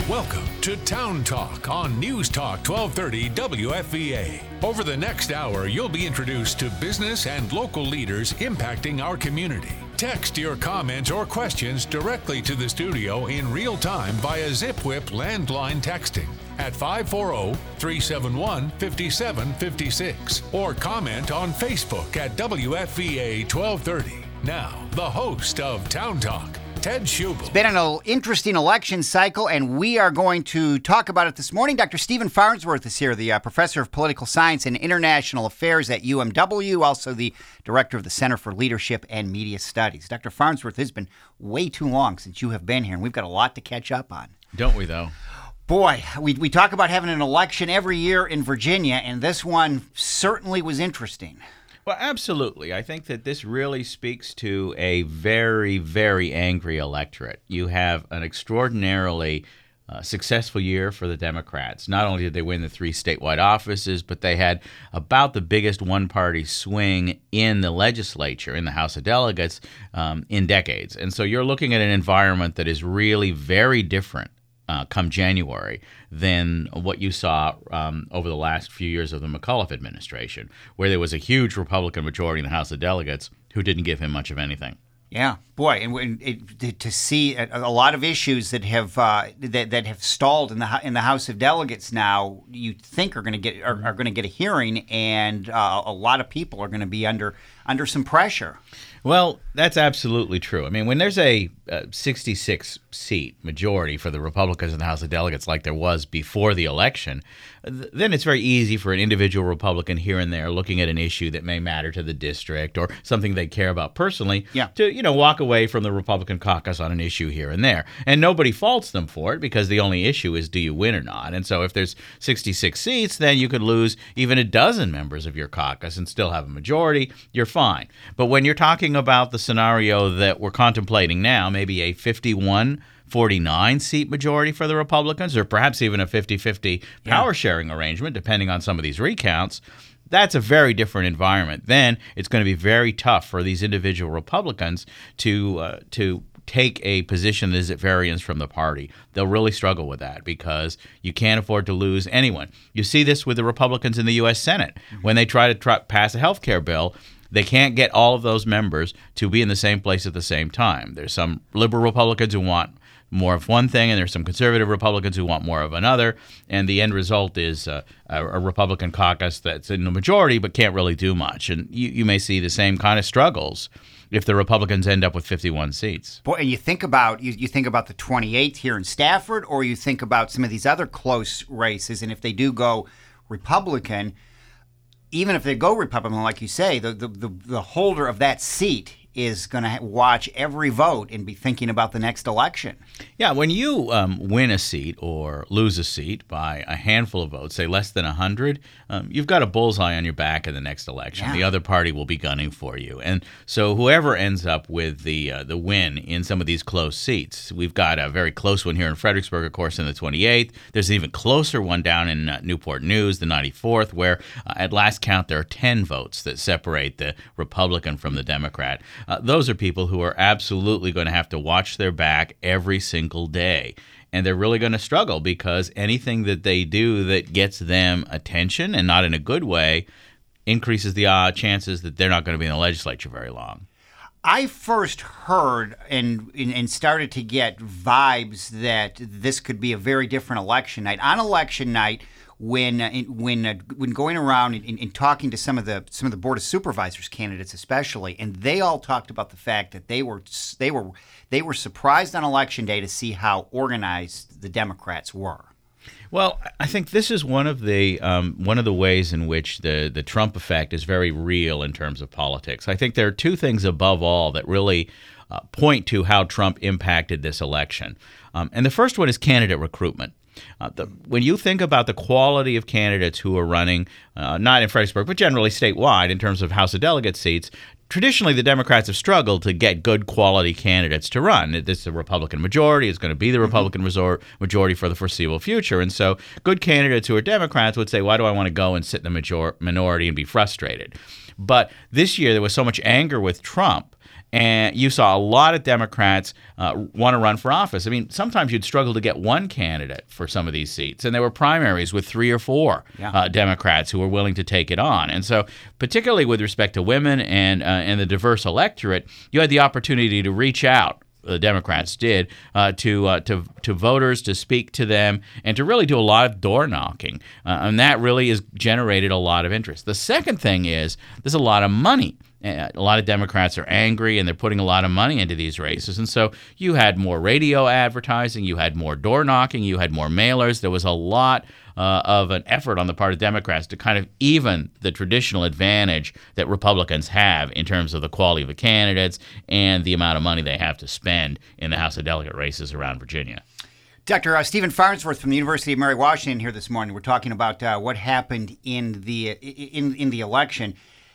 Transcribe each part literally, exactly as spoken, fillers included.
Welcome to Town Talk on News Talk twelve thirty W F V A. Over the next hour, you'll be introduced to business and local leaders impacting our community. Text your comments or questions directly to the studio in real time via ZipWhip landline texting at five four zero, three seven one, five seven five six or comment on Facebook at W F V A twelve thirty. Now, the host of Town Talk, Ted Schubel. It's been an interesting election cycle, and we are going to talk about it this morning. Doctor Stephen Farnsworth is here, the uh, professor of political science and international affairs at U M W, also the director of the Center for Leadership and Media Studies. Doctor Farnsworth, it's been way too long since you have been here, and we've got a lot to catch up on. Don't we, though? Boy, we, we talk about having an election every year in Virginia, and this one certainly was interesting. Well, absolutely. I think that this really speaks to a very, very angry electorate. You have an extraordinarily uh, successful year for the Democrats. Not only did they win the three statewide offices, but they had about the biggest one-party swing in the legislature, in the House of Delegates, um, in decades. And so you're looking at an environment that is really very different Uh, come January than what you saw um, over the last few years of the McAuliffe administration, where there was a huge Republican majority in the House of Delegates who didn't give him much of anything. Yeah, boy, and it, it, to see a, a lot of issues that have uh, that that have stalled in the in the House of Delegates now, you think are going to get are, are going to get a hearing, and uh, a lot of people are going to be under under some pressure. Well, that's absolutely true. I mean, when there's a, a sixty-six seat majority for the Republicans in the House of Delegates like there was before the election, th- then it's very easy for an individual Republican here and there looking at an issue that may matter to the district or something they care about personally yeah. to, you know, walk away from the Republican caucus on an issue here and there. And nobody faults them for it because the only issue is, do you win or not? And so if there's sixty-six seats, then you could lose even a dozen members of your caucus and still have a majority. You're fine. But when you're talking about the scenario that we're contemplating now, maybe a fifty-one forty-nine seat majority for the Republicans, or perhaps even a fifty-fifty power sharing arrangement, depending on some of these recounts, that's a very different environment. Then it's going to be very tough for these individual Republicans to uh, to take a position that is at variance from the party. They'll really struggle with that because you can't afford to lose anyone. You see this with the Republicans in the U S Senate. Mm-hmm. When they try to try, pass a health care bill, they can't get all of those members to be in the same place at the same time. There's some liberal Republicans who want more of one thing, and there's some conservative Republicans who want more of another, and the end result is uh, a, a Republican caucus that's in the majority but can't really do much. And you, you may see the same kind of struggles if the Republicans end up with fifty-one seats. Boy, and you think about you, you think about the twenty-eighth here in Stafford, or you think about some of these other close races, and if they do go Republican, even if they go Republican, like you say, the the, the, the holder of that seat is going to watch every vote and be thinking about the next election. Yeah, when you um, win a seat or lose a seat by a handful of votes, say less than one hundred, um, you've got a bullseye on your back in the next election. Yeah. The other party will be gunning for you. And so whoever ends up with the uh, the win in some of these close seats, we've got a very close one here in Fredericksburg, of course, in the twenty-eighth. There's an even closer one down in uh, Newport News, the ninety-fourth, where uh, at last count there are ten votes that separate the Republican from the Democrat. Uh, those are people who are absolutely going to have to watch their back every single day. And they're really going to struggle because anything that they do that gets them attention, and not in a good way, increases the uh, chances that they're not going to be in the legislature very long. I first heard and and started to get vibes that this could be a very different election night. On election night, when uh, when uh, when going around and, and talking to some of the some of the Board of Supervisors candidates, especially, and they all talked about the fact that they were they were they were surprised on election day to see how organized the Democrats were. Well, I think this is one of the um, one of the ways in which the the Trump effect is very real in terms of politics. I think there are two things above all that really uh, point to how Trump impacted this election, um, and the first one is candidate recruitment. Uh, the, when you think about the quality of candidates who are running, uh, not in Fredericksburg, but generally statewide in terms of House of Delegates seats, traditionally the Democrats have struggled to get good quality candidates to run. This is a Republican majority. It's going to be the Republican resort majority for the foreseeable future. And so good candidates who are Democrats would say, why do I want to go and sit in the major- minority and be frustrated? But this year there was so much anger with Trump And you saw a lot of Democrats uh, want to run for office. I mean, sometimes you'd struggle to get one candidate for some of these seats, and there were primaries with three or four yeah. uh, Democrats who were willing to take it on. And so, particularly with respect to women and uh, and the diverse electorate, you had the opportunity to reach out. The Democrats did uh, to uh, to to voters, to speak to them, and to really do a lot of door knocking, uh, and that really has generated a lot of interest. The second thing is there's a lot of money. A lot of Democrats are angry, and they're putting a lot of money into these races. And so you had more radio advertising, you had more door knocking, you had more mailers. There was a lot uh, of an effort on the part of Democrats to kind of even the traditional advantage that Republicans have in terms of the quality of the candidates and the amount of money they have to spend in the House of Delegate races around Virginia. Doctor Uh, Stephen Farnsworth from the University of Mary Washington here this morning. We're talking about uh, what happened in the in in the election.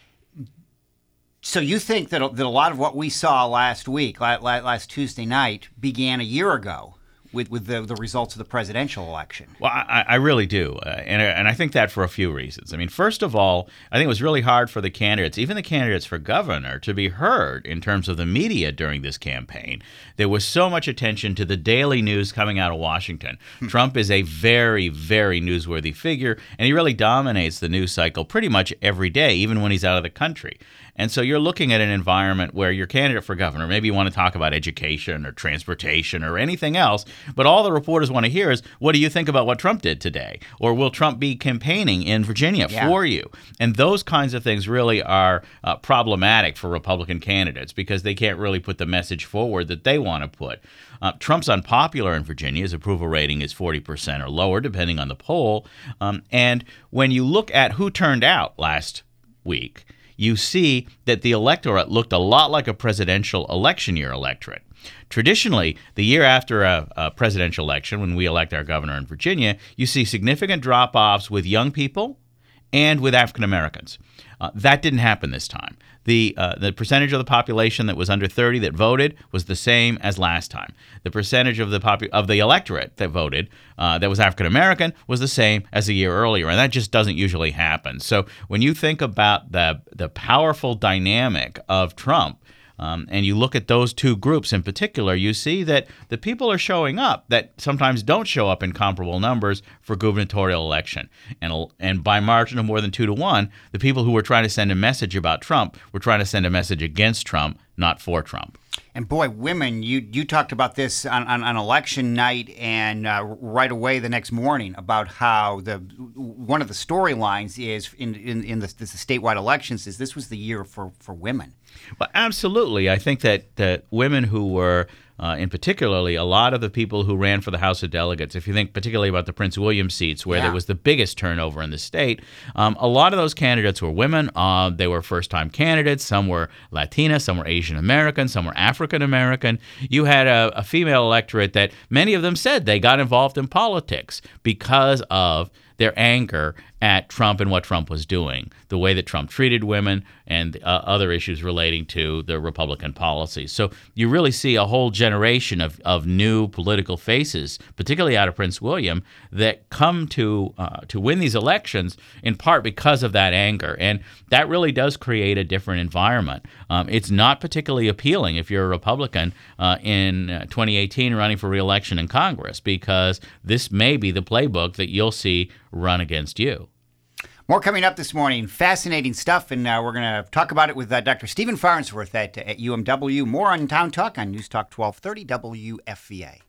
So you think that, that a lot of what we saw last week, last Tuesday night, began a year ago with, with the, the results of the presidential election? Well, I, I really do. Uh, and, and I think that for a few reasons. I mean, first of all, I think it was really hard for the candidates, even the candidates for governor, to be heard in terms of the media during this campaign. There was so much attention to the daily news coming out of Washington. Hmm. Trump is a very, very newsworthy figure, and he really dominates the news cycle pretty much every day, even when he's out of the country. And so you're looking at an environment where your candidate for governor, maybe you want to talk about education or transportation or anything else, but all the reporters want to hear is, what do you think about what Trump did today? Or will Trump be campaigning in Virginia yeah. for you? And those kinds of things really are uh, problematic for Republican candidates because they can't really put the message forward that they want to put. Uh, Trump's unpopular in Virginia. His approval rating is forty percent or lower, depending on the poll. Um, and when you look at who turned out last week, you see that the electorate looked a lot like a presidential election year electorate. Traditionally, the year after a, a presidential election, when we elect our governor in Virginia, you see significant drop-offs with young people and with African Americans. Uh, that didn't happen this time. The uh, the percentage of the population that was under thirty that voted was the same as last time. The percentage of the popu- of the electorate that voted uh, that was African American was the same as a year earlier, and that just doesn't usually happen. So when you think about the the powerful dynamic of Trump, Um, and you look at those two groups in particular, you see that the people are showing up that sometimes don't show up in comparable numbers for gubernatorial election. And, and by margin of more than two to one, the people who were trying to send a message about Trump were trying to send a message against Trump, not for Trump. And boy, women, you you talked about this on, on, on election night and uh, right away the next morning about how the one of the storylines is in in, in the, the statewide elections is this was the year for, for women. Well, absolutely. I think that, that women who were, uh, in particularly, a lot of the people who ran for the House of Delegates, if you think particularly about the Prince William seats where yeah. there was the biggest turnover in the state, um, a lot of those candidates were women. Uh, they were first-time candidates. Some were Latina, some were Asian American, some were African American. You had a, a female electorate that many of them said they got involved in politics because of their anger at Trump and what Trump was doing, the way that Trump treated women and uh, other issues relating to the Republican policies. So you really see a whole generation of, of new political faces, particularly out of Prince William, that come to uh, to win these elections in part because of that anger. And that really does create a different environment. Um, it's not particularly appealing if you're a Republican uh, in uh, twenty eighteen running for re-election in Congress, because this may be the playbook that you'll see run against you. More coming up this morning. Fascinating stuff, and uh, we're going to talk about it with uh, Doctor Stephen Farnsworth at, at U M W. More on Town Talk on News Talk twelve thirty W F V A.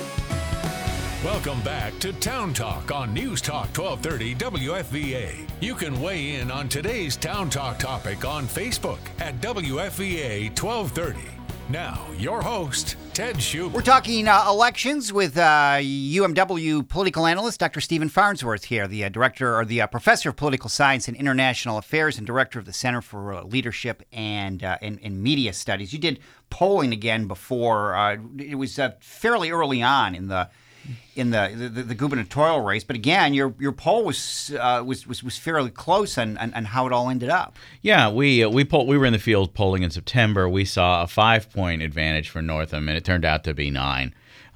Welcome back to Town Talk on News Talk twelve thirty W F V A. You can weigh in on today's Town Talk topic on Facebook at W F V A twelve thirty. Now, your host, Ted Schubert. We're talking uh, elections with uh, U M W political analyst Doctor Stephen Farnsworth here, the uh, director or the uh, professor of political science and international affairs and director of the Center for uh, Leadership and, uh, and and Media Studies. You did polling again before. Uh, it was uh, fairly early on in the in the, the, the gubernatorial race, but again, your your poll was uh, was, was was fairly close on, on, on how it all ended up. Yeah, we uh, we polled, we were in the field polling in September. We saw a five point advantage for Northam, and it turned out to be nine.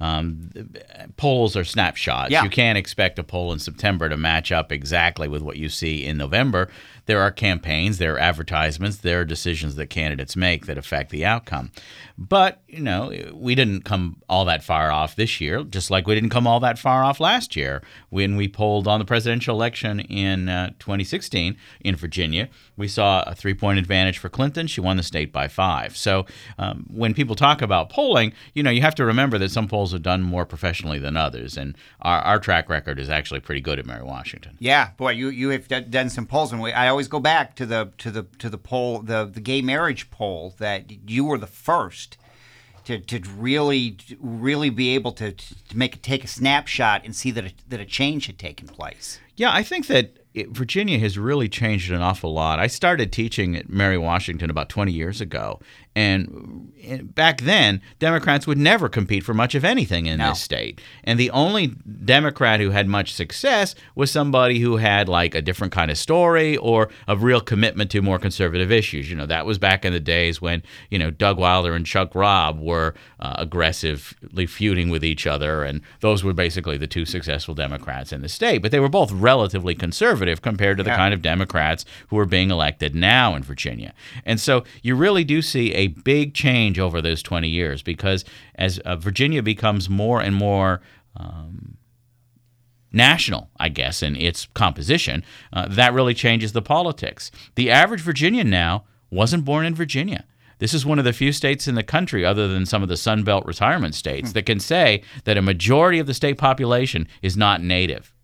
um, polls are snapshots. Yeah. You can't expect a poll in September to match up exactly with what you see in November. There are campaigns, there are advertisements, there are decisions that candidates make that affect the outcome. But, you know, we didn't come all that far off this year, just like we didn't come all that far off last year when we polled on the presidential election in uh, twenty sixteen in Virginia. We saw a three-point advantage for Clinton. She won the state by five. So um, when people talk about polling, you know, you have to remember that some polls are done more professionally than others, and our, our track record is actually pretty good at Mary Washington. Yeah, boy, you you have d- done some polls, and we, I always go back to the to the to the poll, the the gay marriage poll, that you were the first to to really really be able to to make take a snapshot and see that a, that a change had taken place. Yeah, I think that it, Virginia has really changed an awful lot. I started teaching at Mary Washington about twenty years ago, and back then, Democrats would never compete for much of anything in No. this state. And the only Democrat who had much success was somebody who had like a different kind of story or a real commitment to more conservative issues. You know, that was back in the days when, you know, Doug Wilder and Chuck Robb were uh, aggressively feuding with each other, and those were basically the two successful Democrats in the state. But they were both relatively conservative compared to the Yeah. kind of Democrats who are being elected now in Virginia. And so you really do see a big change over those twenty years, because as uh, Virginia becomes more and more um, national, I guess, in its composition, uh, that really changes the politics. The average Virginian now wasn't born in Virginia. This is one of the few states in the country, other than some of the Sun Belt retirement states, that can say that a majority of the state population is not native.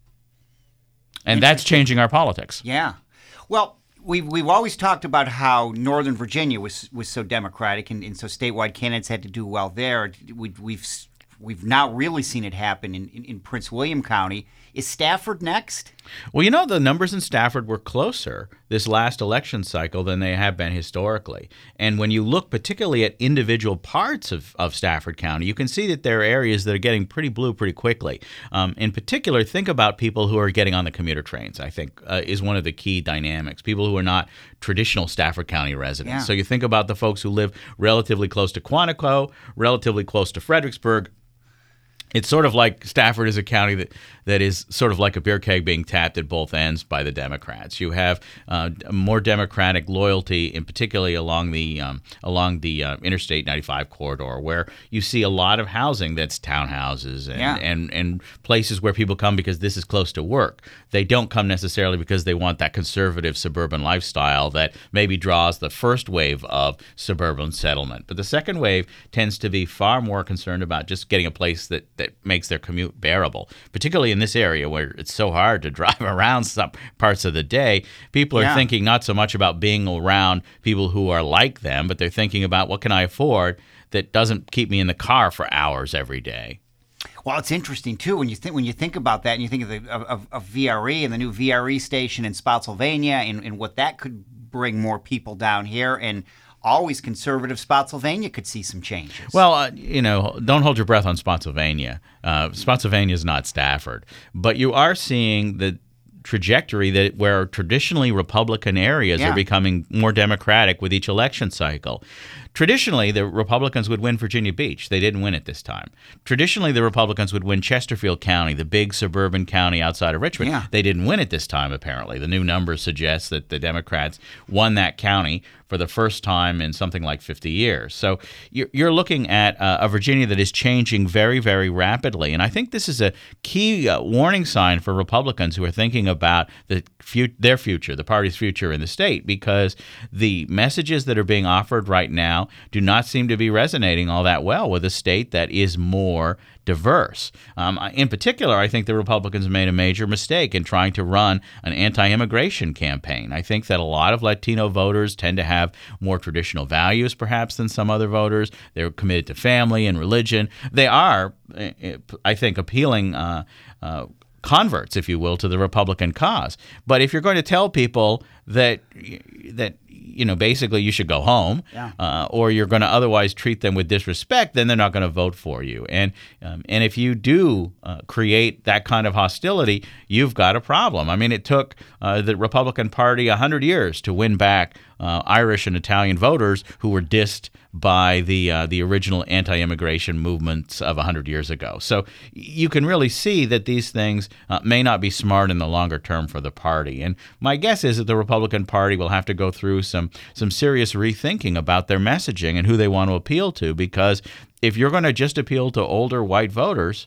And that's changing our politics. Yeah. Well, we've, we've always talked about how Northern Virginia was was so Democratic, and, and so statewide candidates had to do well there. We, we've we've now really seen it happen in, in, in Prince William County. Is Stafford next? Well, you know, the numbers in Stafford were closer this last election cycle than they have been historically. And when you look particularly at individual parts of, of Stafford County, you can see that there are areas that are getting pretty blue pretty quickly. Um, in particular, think about people who are getting on the commuter trains, I think, uh, is one of the key dynamics. People who are not traditional Stafford County residents. Yeah. So you think about the folks who live relatively close to Quantico, relatively close to Fredericksburg. It's sort of like Stafford is a county that, that is sort of like a beer keg being tapped at both ends by the Democrats. You have uh, more Democratic loyalty, in particularly along the um, along the uh, Interstate ninety-five corridor, where you see a lot of housing that's townhouses and, Yeah. and, and places where people come because this is close to work. They don't come necessarily because they want that conservative suburban lifestyle that maybe draws the first wave of suburban settlement. But the second wave tends to be far more concerned about just getting a place that that makes their commute bearable, particularly in this area where it's so hard to drive around some parts of the day. People are Yeah. thinking not so much about being around people who are like them, but they're thinking about what can I afford that doesn't keep me in the car for hours every day. Well, it's interesting too when you think when you think about that, and you think of the of, of, of V R E and the new V R E station in Spotsylvania, and, and what that could bring more people down here, and always conservative Spotsylvania could see some changes. Well, uh, you know, don't hold your breath on Spotsylvania. Uh, Spotsylvania is not Stafford, but you are seeing the trajectory that where traditionally Republican areas Yeah. are becoming more Democratic with each election cycle. Traditionally, the Republicans would win Virginia Beach. They didn't win it this time. Traditionally, the Republicans would win Chesterfield County, the big suburban county outside of Richmond. Yeah. They didn't win it this time, apparently. The new numbers suggest that the Democrats won that county for the first time in something like fifty years. So you're, you're looking at uh, a Virginia that is changing very, very rapidly. And I think this is a key uh, warning sign for Republicans who are thinking about the fu- their future, the party's future in the state, because the messages that are being offered right now do not seem to be resonating all that well with a state that is more diverse. Um, in particular, I think the Republicans made a major mistake in trying to run an anti-immigration campaign. I think that a lot of Latino voters tend to have more traditional values, perhaps, than some other voters. They're committed to family and religion. They are, I think, appealing uh, uh, converts, if you will, to the Republican cause. But if you're going to tell people that that you know basically you should go home, Yeah. uh, or you're going to otherwise treat them with disrespect, then they're not going to vote for you. And um, and if you do uh, create that kind of hostility, you've got a problem. I mean, it took uh, the Republican Party a hundred years to win back uh, Irish and Italian voters who were dissed by the uh, the original anti-immigration movements of one hundred years ago. So you can really see that these things uh, may not be smart in the longer term for the party. And my guess is that the Republican Party will have to go through some some serious rethinking about their messaging and who they want to appeal to, because if you're going to just appeal to older white voters,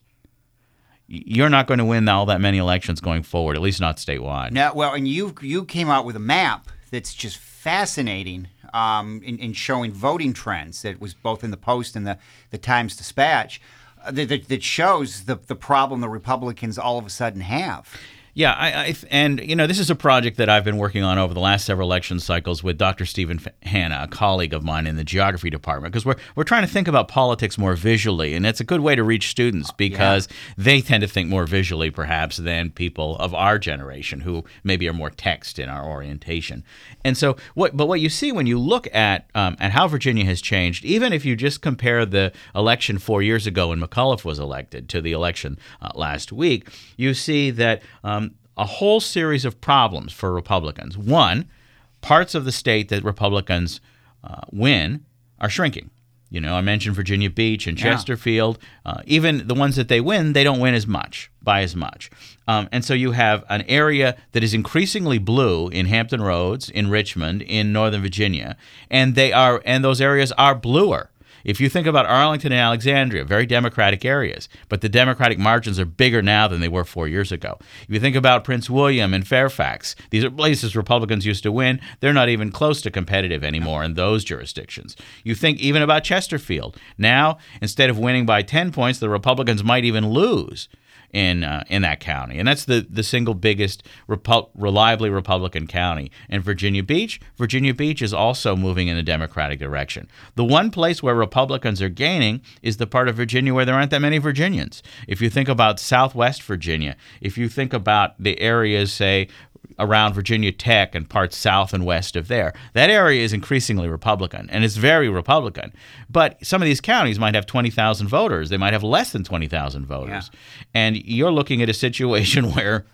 you're not going to win all that many elections going forward, at least not statewide. No, well, and you you came out with a map that's just fascinating um, in, in showing voting trends. That was both in the Post and the, the Times Dispatch uh, that, that, that shows the, the problem the Republicans all of a sudden have. Yeah, I, I and you know this is a project that I've been working on over the last several election cycles with Doctor Stephen Hanna, a colleague of mine in the geography department, because we're we're trying to think about politics more visually, and it's a good way to reach students because yeah. they tend to think more visually, perhaps, than people of our generation who maybe are more text in our orientation. And so, what but what you see when you look at um, at how Virginia has changed, even if you just compare the election four years ago when McAuliffe was elected to the election uh, last week, you see that. Um, a whole series of problems for Republicans. One, parts of the state that Republicans uh, win are shrinking. You know, I mentioned Virginia Beach and Chesterfield. Yeah. Uh, even the ones that they win, they don't win as much, by as much. Um, and so you have an area that is increasingly blue in Hampton Roads, in Richmond, in Northern Virginia, and they are, and those areas are bluer. If you think about Arlington and Alexandria, very Democratic areas, but the Democratic margins are bigger now than they were four years ago. If you think about Prince William and Fairfax, these are places Republicans used to win. They're not even close to competitive anymore in those jurisdictions. You think even about Chesterfield. Now, instead of winning by ten points, the Republicans might even lose in uh, in that county. And that's the, the single biggest repu- reliably Republican county. And Virginia Beach, Virginia Beach is also moving in a Democratic direction. The one place where Republicans are gaining is the part of Virginia where there aren't that many Virginians. If you think about Southwest Virginia, if you think about the areas, say, around Virginia Tech and parts south and west of there. That area is increasingly Republican, and it's very Republican. But some of these counties might have twenty thousand voters. They might have less than twenty thousand voters. Yeah. And you're looking at a situation where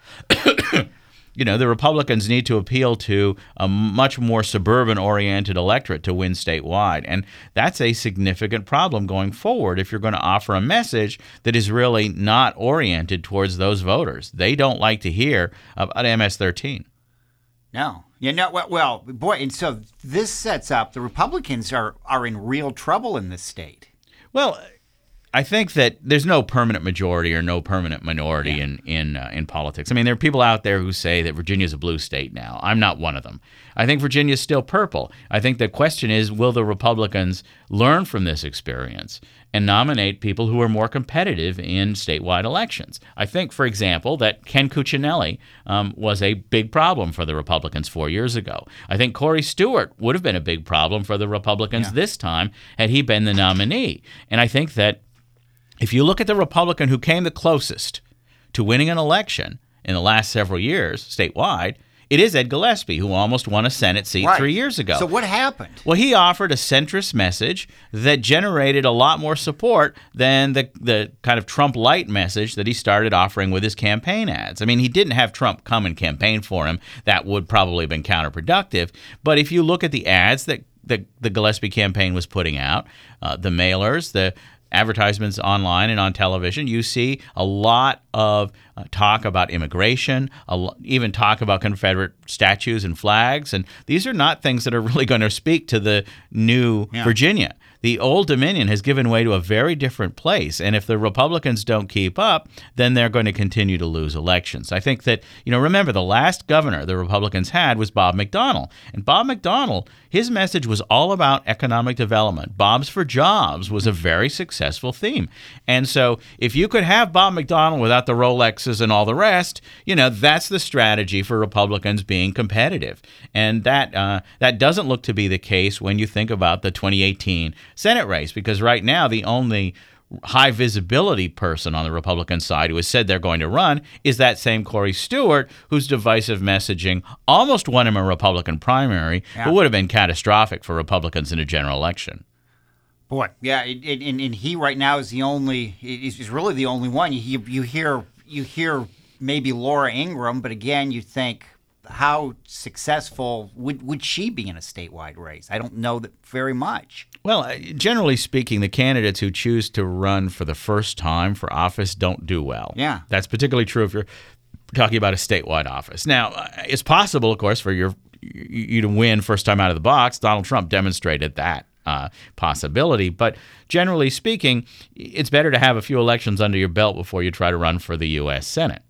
you know, the Republicans need to appeal to a much more suburban-oriented electorate to win statewide. And that's a significant problem going forward if you're going to offer a message that is really not oriented towards those voters. They don't like to hear about M S thirteen. No. Yeah, no, well, well, boy, and so this sets up, the Republicans are, are in real trouble in this state. Well, I think that there's no permanent majority or no permanent minority yeah. in in uh, in politics. I mean, there are people out there who say that Virginia's a blue state now. I'm not one of them. I think Virginia's still purple. I think the question is, will the Republicans learn from this experience and nominate people who are more competitive in statewide elections? I think, for example, that Ken Cuccinelli um, was a big problem for the Republicans four years ago. I think Corey Stewart would have been a big problem for the Republicans yeah. this time had he been the nominee. And I think that if you look at the Republican who came the closest to winning an election in the last several years statewide, it is Ed Gillespie, who almost won a Senate seat right. three years ago. So what happened? Well, he offered a centrist message that generated a lot more support than the the kind of Trump-light message that he started offering with his campaign ads. I mean, he didn't have Trump come and campaign for him. That would probably have been counterproductive. But if you look at the ads that the, the Gillespie campaign was putting out, uh, the mailers, the advertisements online and on television, you see a lot of uh, talk about immigration, a lo- even talk about Confederate statues and flags. And these are not things that are really going to speak to the new yeah. Virginia. The old Dominion has given way to a very different place. And if the Republicans don't keep up, then they're going to continue to lose elections. I think that, you know, remember the last governor the Republicans had was Bob McDonnell. And Bob McDonnell, his message was all about economic development. Bob's for Jobs was a very successful theme. And so if you could have Bob McDonnell without the Rolexes and all the rest, you know, that's the strategy for Republicans being competitive. And that uh, that doesn't look to be the case when you think about the twenty eighteen Senate race, because right now the only high visibility person on the Republican side who has said they're going to run is that same Corey Stewart, whose divisive messaging almost won him a Republican primary, yeah. but would have been catastrophic for Republicans in a general election. Boy, yeah, it, it, and, and he right now is the only, is really the only one. You, you hear, you hear maybe Laura Ingraham, but again, you think, how successful would would she be in a statewide race? I don't know that very much. Well, generally speaking, the candidates who choose to run for the first time for office don't do well. Yeah. That's particularly true if you're talking about a statewide office. Now, it's possible, of course, for your you to win first time out of the box. Donald Trump demonstrated that uh, possibility. But generally speaking, it's better to have a few elections under your belt before you try to run for the U S Senate.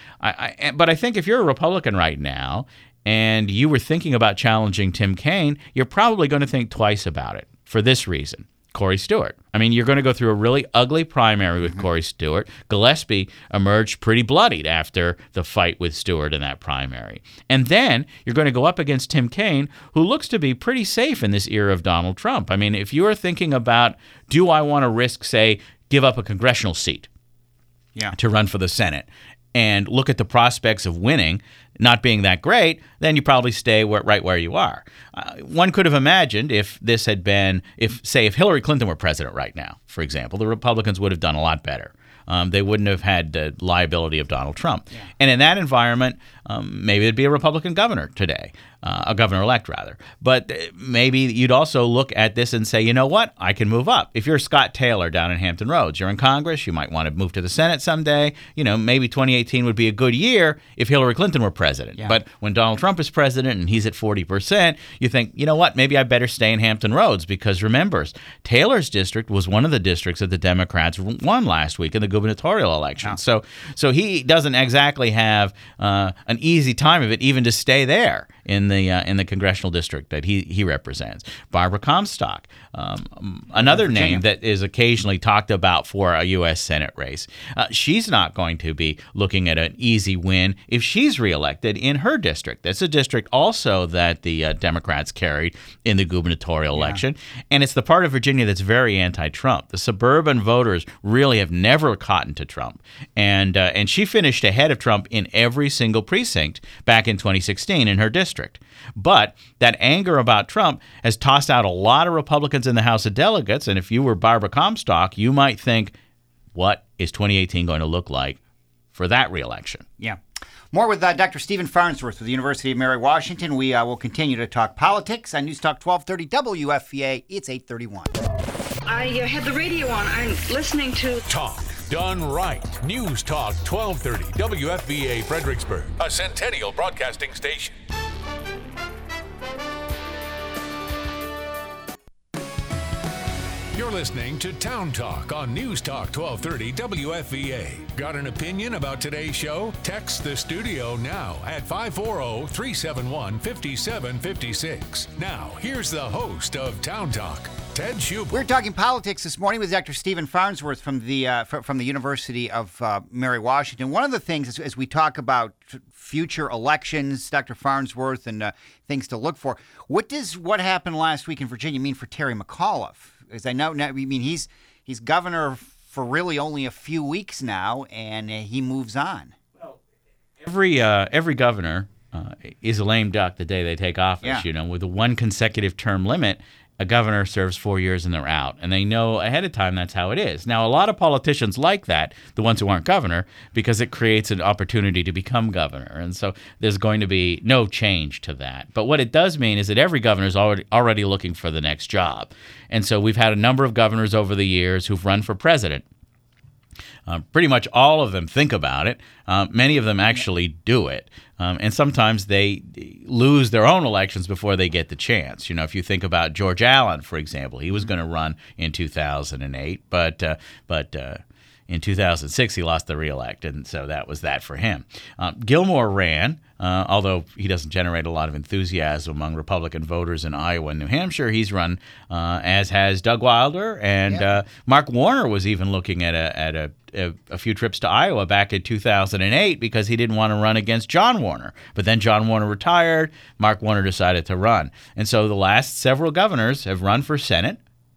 I, I, but I think if you're a Republican right now and you were thinking about challenging Tim Kaine, you're probably going to think twice about it for this reason. Corey Stewart. I mean, you're going to go through a really ugly primary with mm-hmm. Corey Stewart. Gillespie emerged pretty bloodied after the fight with Stewart in that primary. And then you're going to go up against Tim Kaine, who looks to be pretty safe in this era of Donald Trump. I mean, if you are thinking about, do I want to risk, say, give up a congressional seat yeah. to run for the Senate, and look at the prospects of winning not being that great, then you probably stay where, right where you are. Uh, one could have imagined if this had been, if say, if Hillary Clinton were president right now, for example, the Republicans would have done a lot better. Um, they wouldn't have had the liability of Donald Trump. Yeah. And in that environment, um, maybe it'd be a Republican governor today, uh, a governor-elect rather. But maybe you'd also look at this and say, you know what, I can move up. If you're Scott Taylor down in Hampton Roads, you're in Congress, you might want to move to the Senate someday. You know, maybe twenty eighteen would be a good year if Hillary Clinton were president. Yeah. But when Donald Trump is president and he's at forty percent, you think, you know what, maybe I better stay in Hampton Roads, because remember, Taylor's district was one of the districts that the Democrats won last week in the gubernatorial election. Yeah. So so he doesn't exactly have uh, an easy time of it even to stay there in the uh, in the congressional district that he, he represents. Barbara Comstock, um, another name that is occasionally talked about for a U S Senate race. Uh, she's not going to be looking at an easy win if she's reelected in her district. That's a district also that the uh, Democrats carried in the gubernatorial yeah. election. And it's the part of Virginia that's very anti-Trump. The suburban voters really have never cottoned to Trump. And, uh, and she finished ahead of Trump in every single precinct back in twenty sixteen in her district. But that anger about Trump has tossed out a lot of Republicans in the House of Delegates. And if you were Barbara Comstock, you might think, what is twenty eighteen going to look like for that reelection? Yeah. More with uh, Doctor Stephen Farnsworth with the University of Mary Washington. We uh, will continue to talk politics on News Talk twelve thirty W F E A. It's eight thirty-one. I uh, had the radio on. I'm listening to Talk Done Right. News Talk twelve thirty W F E A Fredericksburg, a Centennial Broadcasting station. You're listening to Town Talk on News Talk twelve thirty W F E A. Got an opinion about today's show? Text the studio now at five four zero, three seven one, five seven five six. Now, here's the host of Town Talk, Ted Schubel. We're talking politics this morning with Doctor Stephen Farnsworth from the uh, fr- from the University of uh, Mary Washington. One of the things as, as we talk about future elections, Doctor Farnsworth, and uh, things to look for, what does what happened last week in Virginia mean for Terry McAuliffe? As I know now, I mean he's he's governor for really only a few weeks now, and uh, he moves on. Well, every uh, every governor uh, is a lame duck the day they take office. Yeah. You know, with a one consecutive term limit, a governor serves four years and they're out, and they know ahead of time that's how it is. Now, a lot of politicians like that, the ones who aren't governor, because it creates an opportunity to become governor, and so there's going to be no change to that. But what it does mean is that every governor is already already looking for the next job, and so we've had a number of governors over the years who've run for president. Uh, pretty much all of them think about it. Uh, many of them actually do it. Um, and sometimes they lose their own elections before they get the chance. You know, if you think about George Allen, for example, he was going to run in two thousand eight, but uh, but uh, in two thousand six he lost the reelect, and so that was that for him. Um, Gilmore ran. Uh, although he doesn't generate a lot of enthusiasm among Republican voters in Iowa and New Hampshire, he's run, uh, as has Doug Wilder, and yeah. uh, Mark Warner was even looking at a at a, a, a few trips to Iowa back in two thousand eight because he didn't want to run against John Warner. But then John Warner retired, Mark Warner decided to run. And so the last several governors have run for Senate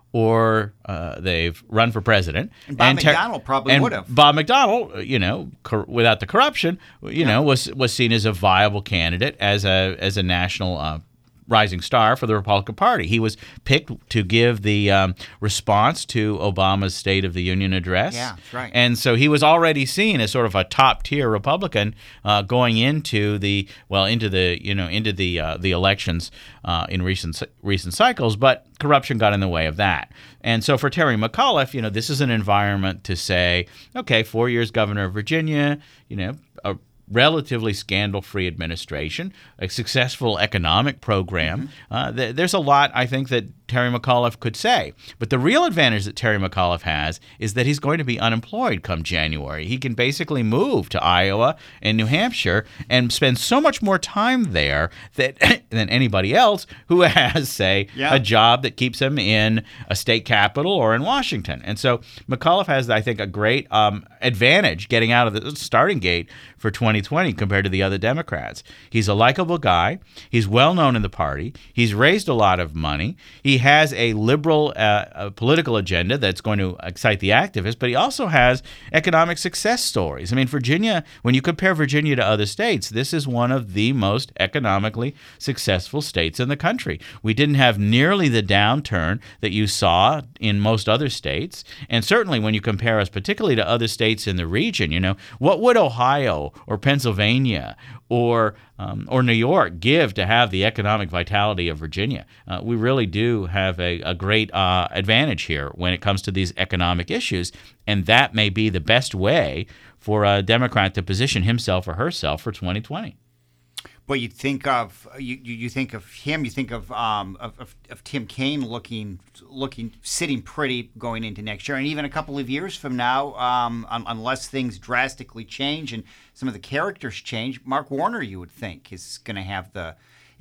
or uh, they've run for president. And Bob and ter- McDonnell probably and would have. Bob McDonnell, you know, cor- without the corruption, you yeah. know, was was seen as a viable candidate as a as a national uh, rising star for the Republican Party. He was picked to give the um, response to Obama's State of the Union address. Yeah, that's right. And so he was already seen as sort of a top-tier Republican uh, going into the well into the you know into the uh, the elections uh, in recent recent cycles, but corruption got in the way of that. And so for Terry McAuliffe, you know, this is an environment to say, okay, four years governor of Virginia, you know, a relatively scandal-free administration, a successful economic program. Mm-hmm. Uh, th- there's a lot, I think, that Terry McAuliffe could say. But the real advantage that Terry McAuliffe has is that he's going to be unemployed come January. He can basically move to Iowa and New Hampshire and spend so much more time there that than anybody else who has, say, yeah. a job that keeps him in a state capital or in Washington. And so McAuliffe has, I think, a great um, advantage getting out of the starting gate for twenty twenty compared to the other Democrats. He's a likable guy. He's well known in the party. He's raised a lot of money. He has a liberal uh, a political agenda that's going to excite the activists, but he also has economic success stories. I mean, Virginia, when you compare Virginia to other states, this is one of the most economically successful states in the country. We didn't have nearly the downturn that you saw in most other states. And certainly when you compare us particularly to other states in the region, you know, what would Ohio or Pennsylvania or um, or New York give to have the economic vitality of Virginia? Uh, we really do have a, a great uh, advantage here when it comes to these economic issues, and that may be the best way for a Democrat to position himself or herself for twenty twenty. But you think of you, you you think of him. You think of um of, of, of Tim Kaine looking looking sitting pretty going into next year, and even a couple of years from now, um, un, unless things drastically change and some of the characters change. Mark Warner, you would think, is going to have the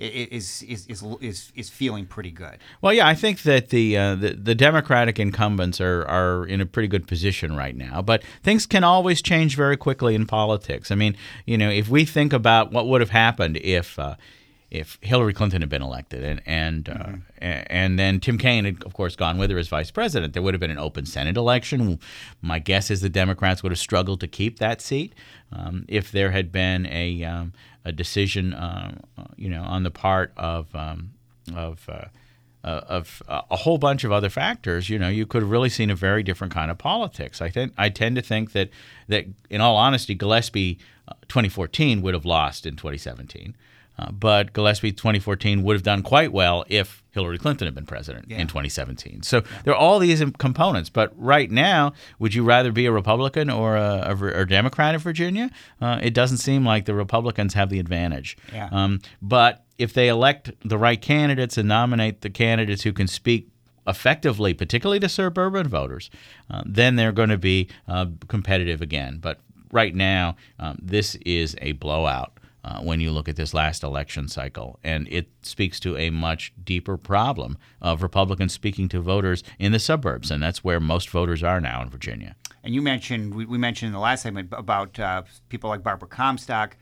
is is is is is feeling pretty good. Well, yeah, I think that the uh, the, the Democratic incumbents are are in a pretty good position right now, but things can always change very quickly in politics. I mean, you know, if we think about what would have happened if uh, if Hillary Clinton had been elected and and uh, mm-hmm. and then Tim Kaine had, of course, gone with her as vice president, there would have been an open Senate election. My guess is the Democrats would have struggled to keep that seat. Um, if there had been a um, a decision, uh, you know, on the part of um, of uh, uh, of uh, a whole bunch of other factors, you know, you could have really seen a very different kind of politics. I think I tend to think that that, in all honesty, Gillespie uh, twenty fourteen would have lost in twenty seventeen. Uh, but Gillespie twenty fourteen would have done quite well if Hillary Clinton had been president yeah. in twenty seventeen. So yeah. there are all these components. But right now, would you rather be a Republican or a, a, a Democrat in Virginia? Uh, it doesn't seem like the Republicans have the advantage. Yeah. Um, but if they elect the right candidates and nominate the candidates who can speak effectively, particularly to suburban voters, uh, then they're going to be uh, competitive again. But right now, um, this is a blowout. Uh, when you look at this last election cycle, and it speaks to a much deeper problem of Republicans speaking to voters in the suburbs, and that's where most voters are now in Virginia. And you mentioned, we, we mentioned in the last segment about uh, people like Barbara Comstock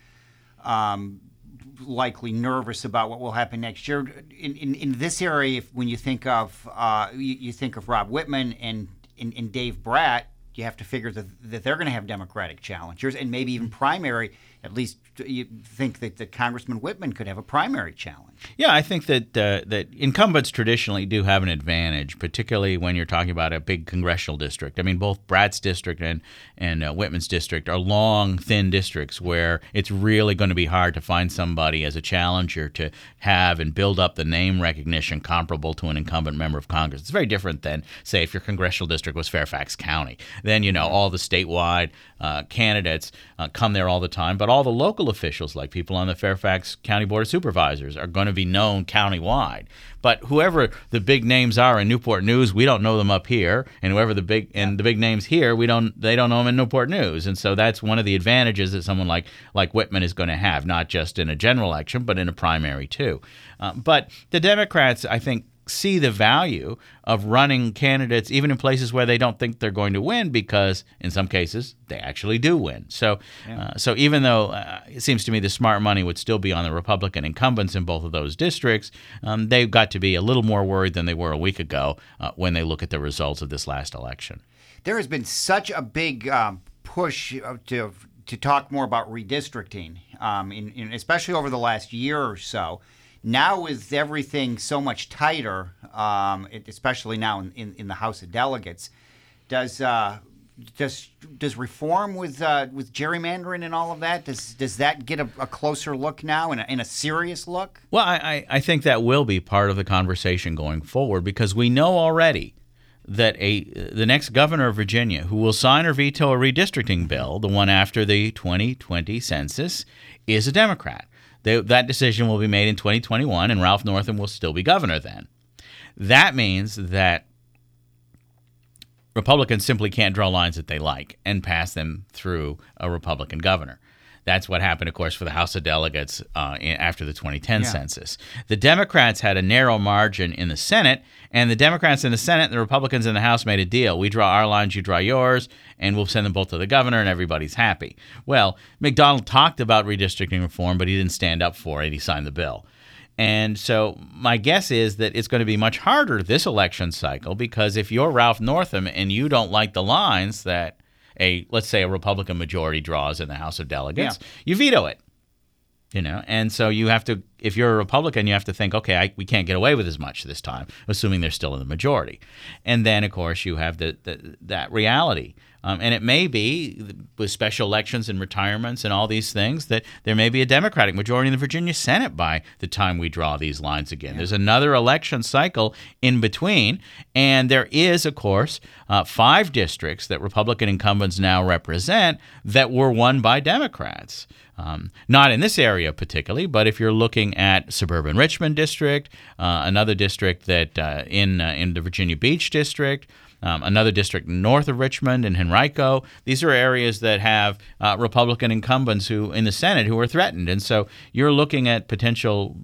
um, likely nervous about what will happen next year. In in, in this area, if, when you think of uh, you, you think of Rob Whitman and, and, and Dave Bratt, you have to figure that, that they're going to have Democratic challengers and maybe even primary. At least you think that, that Congressman Whitman could have a primary challenge. Yeah, I think that uh, that incumbents traditionally do have an advantage, particularly when you're talking about a big congressional district. I mean, both Bratt's district and and uh, Whitman's district are long, thin districts where it's really going to be hard to find somebody as a challenger to have and build up the name recognition comparable to an incumbent member of Congress. It's very different than, say, if your congressional district was Fairfax County. Then, you know, all the statewide uh, candidates uh, come there all the time, but all the local officials, like people on the Fairfax County Board of Supervisors, are going to be known countywide. But whoever the big names are in Newport News, we don't know them up here, and whoever the big and the big names here, we don't they don't know them in Newport News. And so that's one of the advantages that someone like like Whitman is going to have, not just in a general election, but in a primary too. Uh, but the Democrats, I think, see the value of running candidates even in places where they don't think they're going to win, because in some cases they actually do win. So, yeah. uh, so even though uh, it seems to me the smart money would still be on the Republican incumbents in both of those districts, um, they've got to be a little more worried than they were a week ago uh, when they look at the results of this last election. There has been such a big um, push to to talk more about redistricting, um, in, in, especially over the last year or so. Now with everything so much tighter, um, especially now in, in, in the House of Delegates, does uh, does does reform with uh, with gerrymandering and all of that, does does that get a, a closer look now, and a, and a serious look? Well, I, I think that will be part of the conversation going forward, because we know already that a the next governor of Virginia who will sign or veto a redistricting bill, the one after the twenty twenty census, is a Democrat. They, that decision will be made in twenty twenty-one, and Ralph Northam will still be governor then. That means that Republicans simply can't draw lines that they like and pass them through a Republican governor. That's what happened, of course, for the House of Delegates uh, in, after the twenty ten yeah. census. The Democrats had a narrow margin in the Senate, and the Democrats in the Senate and the Republicans in the House made a deal. We draw our lines, you draw yours, and we'll send them both to the governor, and everybody's happy. Well, McDonald talked about redistricting reform, but he didn't stand up for it. He signed the bill. And so my guess is that it's going to be much harder this election cycle, because if you're Ralph Northam and you don't like the lines that a let's say a Republican majority draws in the House of Delegates, yeah. you veto it. You know, and so you have to, if you're a Republican, you have to think, okay, I, we can't get away with as much this time, assuming they're still in the majority. And then, of course, you have the, the that reality. Um, and it may be, with special elections and retirements and all these things, that there may be a Democratic majority in the Virginia Senate by the time we draw these lines again. Yeah. There's another election cycle in between. And there is, of course, uh, five districts that Republican incumbents now represent that were won by Democrats. Um, not in this area particularly, but if you're looking at suburban Richmond district, uh, another district that uh, in uh, in the Virginia Beach district, um, another district north of Richmond in Henrico, these are areas that have uh, Republican incumbents who in the Senate who are threatened, and so you're looking at potential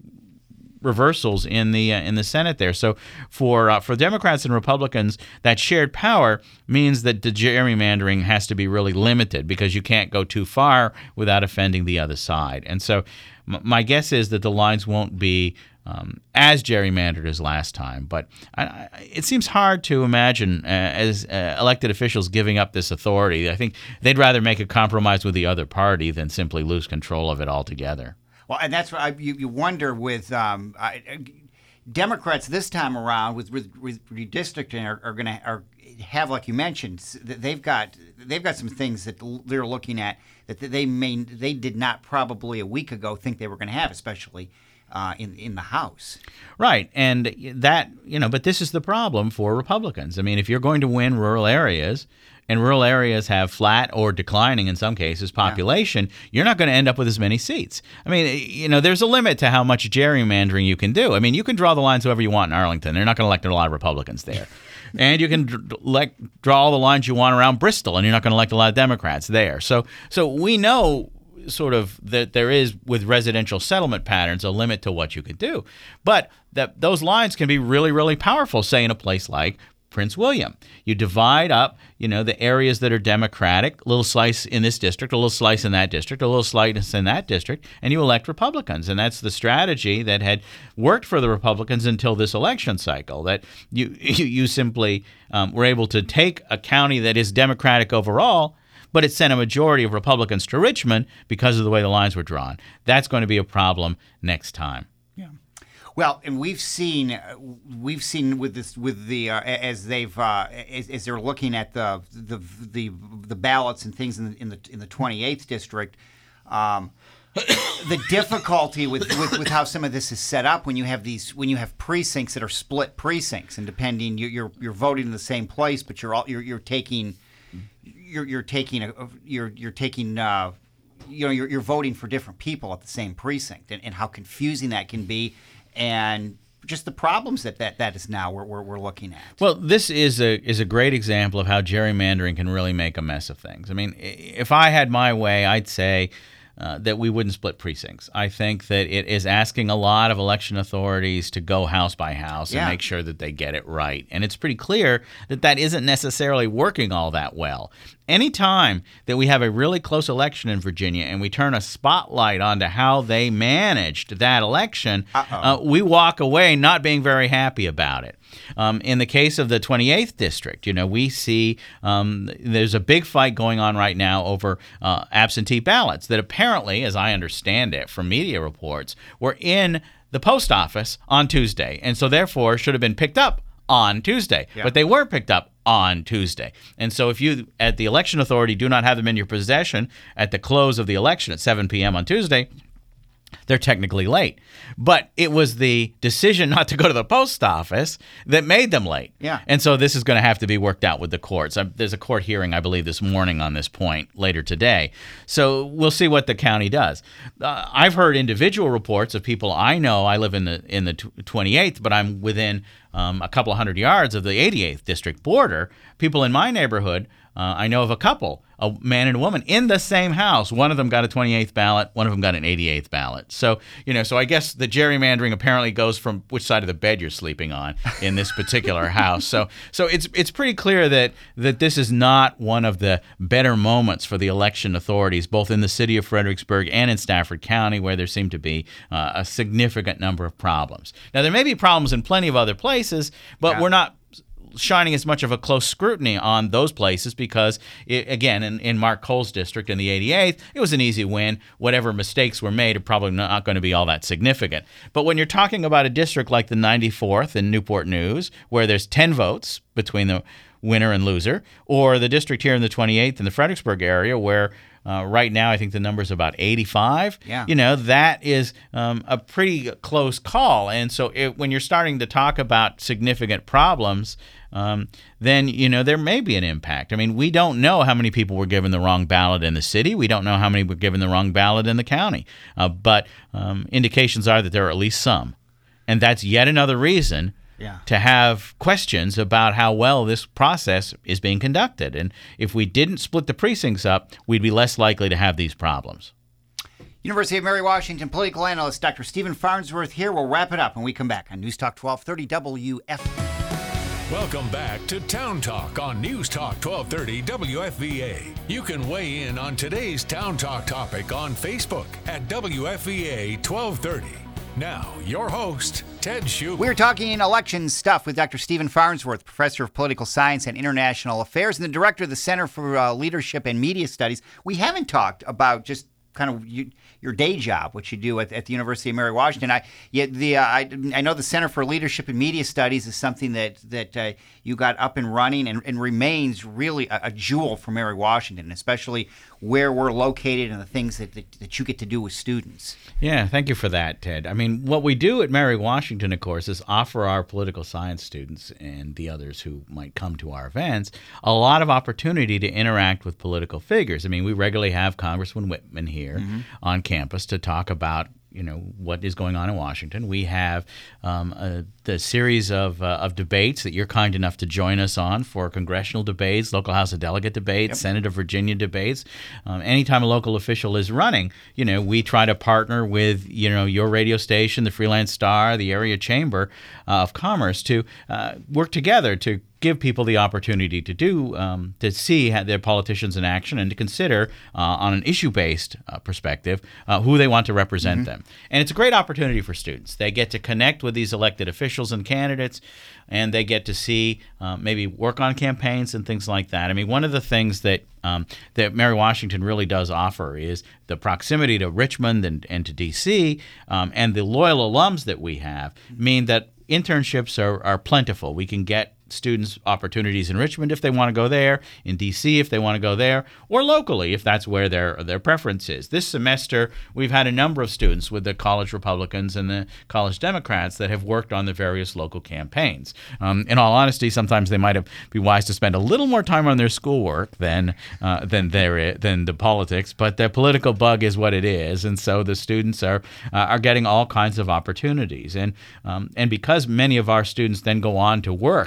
reversals in the uh, in the Senate there. So for uh, for Democrats and Republicans, that shared power means that the gerrymandering has to be really limited, because you can't go too far without offending the other side. And so m- my guess is that the lines won't be um, as gerrymandered as last time. But I, I, it seems hard to imagine uh, as uh, elected officials giving up this authority. I think they'd rather make a compromise with the other party than simply lose control of it altogether. Well, and that's what I, you, you wonder with um, I, Democrats this time around with, with, with redistricting are, are going to are have, like you mentioned, they've got they've got some things that they're looking at that they may they did not probably a week ago think they were going to have, especially uh, in in the House. Right, and that you know, but this is the problem for Republicans. I mean, if you're going to win rural areas, and rural areas have flat or declining, in some cases, population, yeah. you're not going to end up with as many seats. I mean, you know, there's a limit to how much gerrymandering you can do. I mean, you can draw the lines however you want in Arlington. They're not going to elect a lot of Republicans there. And you can dr- like, draw all the lines you want around Bristol, and you're not going to elect a lot of Democrats there. So, so we know sort of that there is, with residential settlement patterns, a limit to what you can do. But that those lines can be really, really powerful, say, in a place like Prince William. You divide up, you know, the areas that are Democratic, a little slice in this district, a little slice in that district, a little slice in that district, and you elect Republicans. And that's the strategy that had worked for the Republicans until this election cycle, that you you, you simply um, were able to take a county that is Democratic overall, but it sent a majority of Republicans to Richmond because of the way the lines were drawn. That's going to be a problem next time. Well, and we've seen we've seen with this with the uh, as they've uh, as, as they're looking at the the the, the ballots and things in the in the, in the twenty-eighth district, um, the difficulty with, with, with how some of this is set up when you have these when you have precincts that are split precincts, and depending you're you're, you're voting in the same place, but you're all you're you're taking you're you're taking a you're you're taking. Uh, you know, you're, you're voting for different people at the same precinct, and, and how confusing that can be. And just the problems that, that, that is now we're, we're, we're looking at. Well, this is a is a great example of how gerrymandering can really make a mess of things. I mean, if I had my way, I'd say uh, that we wouldn't split precincts. I think that it is asking a lot of election authorities to go house by house Yeah. and make sure that they get it right. And it's pretty clear that that isn't necessarily working all that well. Anytime that we have a really close election in Virginia and we turn a spotlight onto how they managed that election, uh, we walk away not being very happy about it. Um, in the case of the twenty-eighth district, you know, we see um, there's a big fight going on right now over uh, absentee ballots that apparently, as I understand it from media reports, were in the post office on Tuesday, and so therefore should have been picked up on Tuesday. Yeah. But they were picked up on Tuesday. And so if you, at the election authority, do not have them in your possession at the close of the election at seven p.m. on Tuesday, they're technically late. But it was the decision not to go to the post office that made them late. Yeah. And so this is going to have to be worked out with the courts. Um, There's a court hearing, I believe, this morning on this point later today. So we'll see what the county does. Uh, I've heard individual reports of people I know. I live in the in the twenty-eighth, but I'm within um, a couple of hundred yards of the eighty-eighth district border. People in my neighborhood, uh, I know of a couple, a man and a woman in the same house. One of them got a twenty-eighth ballot. One of them got an eighty-eighth ballot. So, you know, so I guess the gerrymandering apparently goes from which side of the bed you're sleeping on in this particular house. So, so it's it's pretty clear that that this is not one of the better moments for the election authorities, both in the city of Fredericksburg and in Stafford County, where there seem to be uh, a significant number of problems. Now, there may be problems in plenty of other places, but Yeah. we're not shining as much of a close scrutiny on those places because, it, again, in, in Mark Cole's district in the eighty-eighth, it was an easy win. Whatever mistakes were made are probably not going to be all that significant. But when you're talking about a district like the ninety-fourth in Newport News, where there's ten votes between the winner and loser, or the district here in the twenty-eighth in the Fredericksburg area where Uh, right now, I think the number is about eighty-five. Yeah. You know, that is um, a pretty close call. And so it, when you're starting to talk about significant problems, um, then, you know, there may be an impact. I mean, we don't know how many people were given the wrong ballot in the city. We don't know how many were given the wrong ballot in the county. Uh, but um, indications are that there are at least some. And that's yet another reason Yeah. to have questions about how well this process is being conducted. And if we didn't split the precincts up, we'd be less likely to have these problems. University of Mary Washington political analyst Doctor Stephen Farnsworth here. We'll wrap it up when we come back on News Talk twelve thirty W F. Welcome back to Town Talk on News Talk twelve thirty W F V A. You can weigh in on today's Town Talk topic on Facebook at W F V A twelve thirty. Now, your host, Ted Schubert. We're talking election stuff with Doctor Stephen Farnsworth, professor of political science and international affairs and the director of the Center for uh, Leadership and Media Studies. We haven't talked about just kind of you, your day job, what you do at, at the University of Mary Washington. I, yet the uh, I, I know the Center for Leadership and Media Studies is something that that uh, you got up and running and, and remains really a, a jewel for Mary Washington, especially where we're located and the things that, that that you get to do with students. Yeah, thank you for that, Ted. I mean, what we do at Mary Washington, of course, is offer our political science students and the others who might come to our events a lot of opportunity to interact with political figures. I mean, we regularly have Congressman Whitman here mm-hmm. on campus to talk about, you know, what is going on in Washington. We have um, a, the series of uh, of debates that you're kind enough to join us on for congressional debates, local House of Delegate debates, yep. Senate of Virginia debates. Um, anytime a local official is running, you know, we try to partner with, you know, your radio station, the Freelance Star, the area chamber uh, of commerce to uh, work together to give people the opportunity to do, um, to see their politicians in action and to consider uh, on an issue-based uh, perspective uh, who they want to represent mm-hmm. them. And it's a great opportunity for students. They get to connect with these elected officials and candidates, and they get to see uh, maybe work on campaigns and things like that. I mean, one of the things that um, that Mary Washington really does offer is the proximity to Richmond and, and to D C, um, and the loyal alums that we have mean that internships are, are plentiful. We can get students opportunities in Richmond if they want to go there, in D C if they want to go there, or locally if that's where their their preference is. This semester, we've had a number of students with the college Republicans and the college Democrats that have worked on the various local campaigns. Um, in all honesty, sometimes they might have be wise to spend a little more time on their schoolwork than uh, than their than the politics, but the political bug is what it is, and so the students are uh, are getting all kinds of opportunities. And um, and because many of our students then go on to work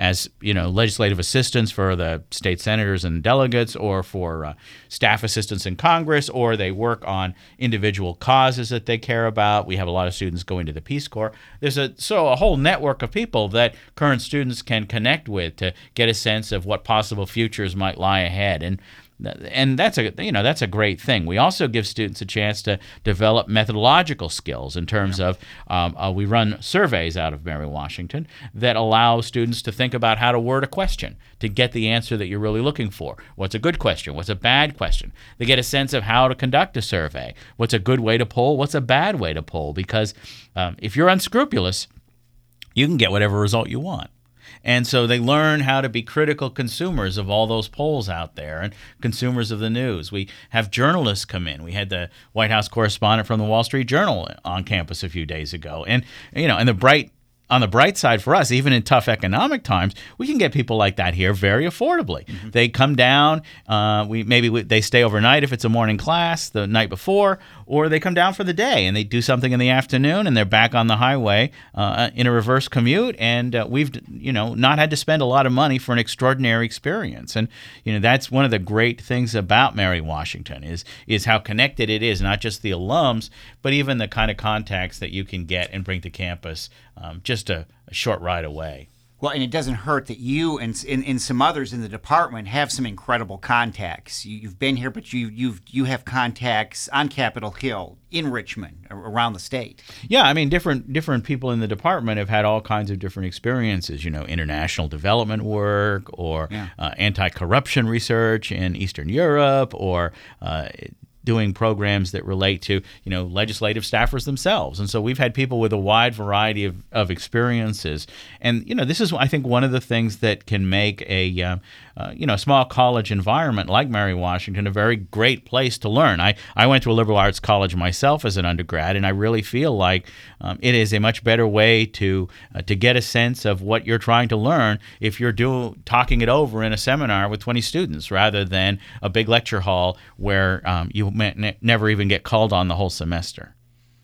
as you know, legislative assistants for the state senators and delegates, or for uh, staff assistants in Congress, or they work on individual causes that they care about. We have a lot of students going to the Peace Corps. There's a so a whole network of people that current students can connect with to get a sense of what possible futures might lie ahead. And And that's a you know that's a great thing. We also give students a chance to develop methodological skills in terms yeah. of um, uh, we run surveys out of Mary Washington that allow students to think about how to word a question to get the answer that you're really looking for. What's a good question? What's a bad question? They get a sense of how to conduct a survey. What's a good way to poll? What's a bad way to poll? Because um, if you're unscrupulous, you can get whatever result you want. And so they learn how to be critical consumers of all those polls out there and consumers of the news. We have journalists come in. We had the White House correspondent from the Wall Street Journal on campus a few days ago. And, you know, and the bright on the bright side for us, even in tough economic times, we can get people like that here very affordably. Mm-hmm. They come down, uh, we maybe we, they stay overnight if it's a morning class the night before, or they come down for the day and they do something in the afternoon and they're back on the highway uh, in a reverse commute. And uh, we've, you know, not had to spend a lot of money for an extraordinary experience. And, you know, that's one of the great things about Mary Washington is is how connected it is, not just the alums, but even the kind of contacts that you can get and bring to campus um, just a, a short ride away. Well, and it doesn't hurt that you and, and, and some others in the department have some incredible contacts. You, you've been here, but you you've you have contacts on Capitol Hill, in Richmond, around the state. Yeah, I mean, different different people in the department have had all kinds of different experiences. You know, international development work, or yeah. uh, anti-corruption research in Eastern Europe, or uh, doing programs that relate to, you know, legislative staffers themselves. And so we've had people with a wide variety of, of experiences. And, you know, this is, I think, one of the things that can make a, uh, uh, you know, small college environment like Mary Washington a very great place to learn. I, I went to a liberal arts college myself as an undergrad, and I really feel like um, it is a much better way to uh, to get a sense of what you're trying to learn if you're do, talking it over in a seminar with twenty students rather than a big lecture hall where um, you may ne- never even get called on the whole semester.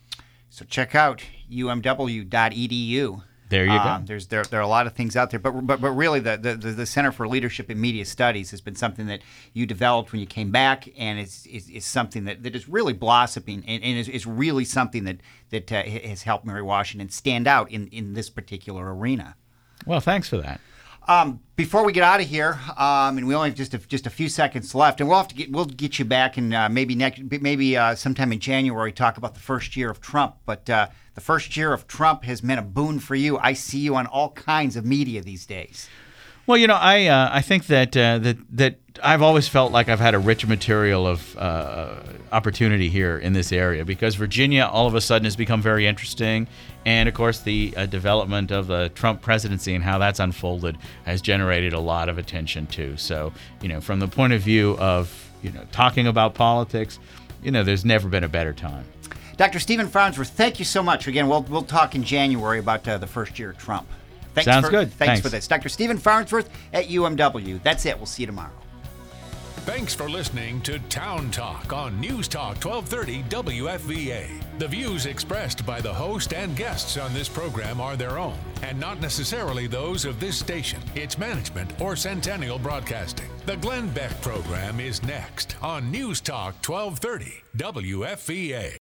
So check out U M W dot E D U. There you go. Um, there's there there are a lot of things out there, but but but really the, the the Center for Leadership in Media Studies has been something that you developed when you came back, and it's is, is something that, that is really blossoming, and, and is, is really something that that uh, has helped Mary Washington stand out in, in this particular arena. Well, thanks for that. Um, before we get out of here, um, and we only have just a, just a few seconds left, and we'll have to get we'll get you back, and uh, maybe next maybe uh, sometime in January talk about the first year of Trump. But uh, the first year of Trump has meant a boon for you. I see you on all kinds of media these days. Well, you know, I uh, I think that uh, that that I've always felt like I've had a rich material of uh, opportunity here in this area because Virginia all of a sudden has become very interesting, and of course the uh, development of the Trump presidency and how that's unfolded has generated a lot of attention too. So, you know, from the point of view of you know talking about politics, you know, there's never been a better time. Doctor Stephen Farnsworth, thank you so much. Again, we'll we'll talk in January about uh, the first year of Trump. Thanks Sounds for, good. Thanks, Thanks for this. Doctor Stephen Farnsworth at U M W. That's it. We'll see you tomorrow. Thanks for listening to Town Talk on News Talk twelve thirty W F V A. The views expressed by the host and guests on this program are their own and not necessarily those of this station, its management, or Centennial Broadcasting. The Glenn Beck program is next on News Talk twelve thirty W F V A.